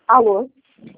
Alô?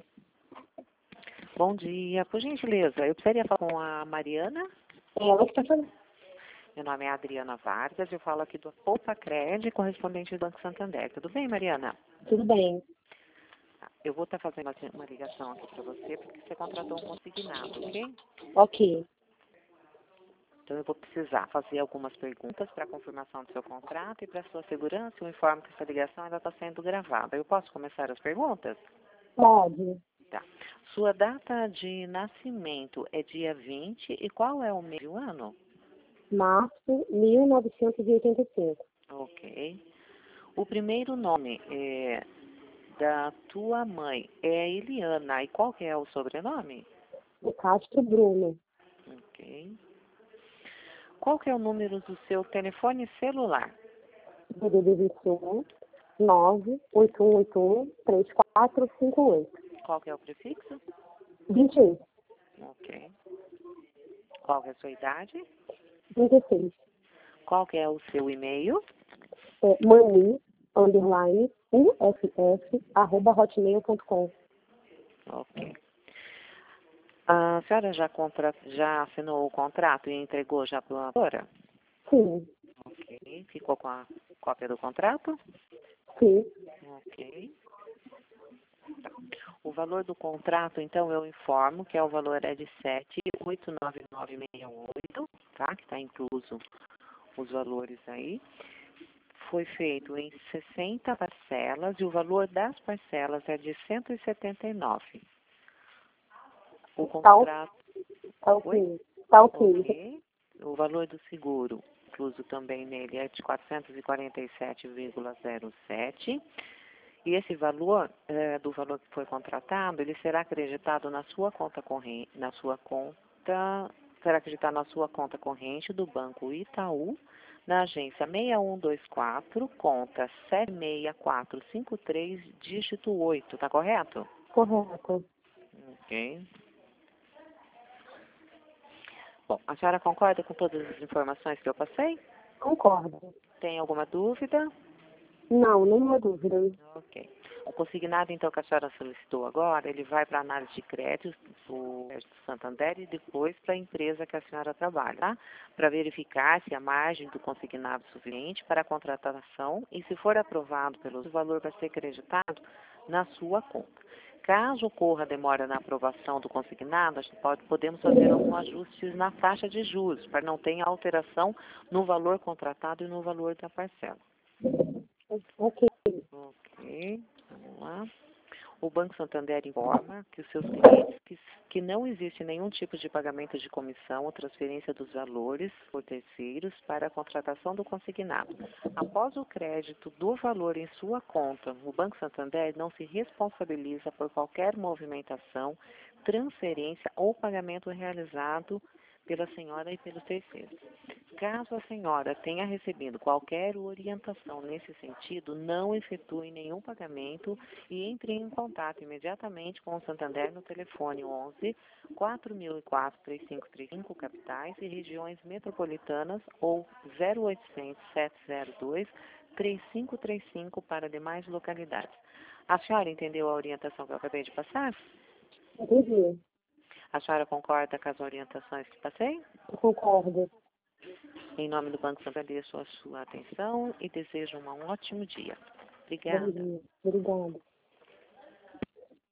Bom dia, por gentileza, eu precisaria falar com a Mariana. É ela que está falando. Meu nome é Adriana Vargas, eu falo aqui do Poupa Cred, correspondente do Banco Santander. Tudo bem, Mariana? Tudo bem. Eu vou estar fazendo uma ligação aqui para você, porque você contratou um consignado, ok? Ok. Então eu vou precisar fazer algumas perguntas para confirmação do seu contrato e para sua segurança. Eu informo que essa ligação ainda está sendo gravada. Eu posso começar as perguntas? Pode. Tá. Sua data de nascimento é dia 20 e qual é o mês e o ano? Março 1985. Ok. O primeiro nome da tua mãe é Eliana. E qual que é o sobrenome? O Castro Bruno. Ok. Qual que é o número do seu telefone celular? DDD 21 98181 3458. Qual que é o prefixo? 21. Ok. Qual que é a sua idade? 36. Qual que é o seu e-mail? mani_uff@hotmail.com. Ok. A senhora já assinou o contrato e entregou já para a autora? Sim. Ok. Ficou com a cópia do contrato? Sim. Ok. O valor do contrato, então, eu informo que o valor é de 7.89968, tá? Que está incluso os valores aí. Foi feito em 60 parcelas e o valor das parcelas é de 179. O contrato... Tá Oi? ok. Tá ok. Ok. O valor do seguro, incluso também nele, é de 447,07. E esse valor, do valor que foi contratado, ele será acreditado na sua conta corrente, será acreditado na sua conta corrente do Banco Itaú, na agência 6124, conta 76453, dígito 8, tá correto? Correto. Ok. Bom, a senhora concorda com todas as informações que eu passei? Concordo. Tem alguma dúvida? Não, nenhuma dúvida. Ok. O consignado, então, que a senhora solicitou agora, ele vai para a análise de crédito do Santander e depois para a empresa que a senhora trabalha, tá? Para verificar se a margem do consignado é suficiente para a contratação e, se for aprovado o valor vai ser creditado na sua conta. Caso ocorra demora na aprovação do consignado, podemos fazer alguns ajustes na taxa de juros, para não ter alteração no valor contratado e no valor da parcela. Ok. Ok, vamos lá. O Banco Santander informa que os seus clientes que não existe nenhum tipo de pagamento de comissão ou transferência dos valores por terceiros para a contratação do consignado. Após o crédito do valor em sua conta, o Banco Santander não se responsabiliza por qualquer movimentação, transferência ou pagamento realizado pela senhora e pelos terceiros. Caso a senhora tenha recebido qualquer orientação nesse sentido, não efetue nenhum pagamento e entre em contato imediatamente com o Santander no telefone 11 4004 3535 capitais e regiões metropolitanas ou 0800 702 3535 para demais localidades. A senhora entendeu a orientação que eu acabei de passar? Entendi. A senhora concorda com as orientações que passei? Concordo. Em nome do Banco Santander, a sua atenção e desejo um ótimo dia. Bom Obrigada. dia. Obrigada.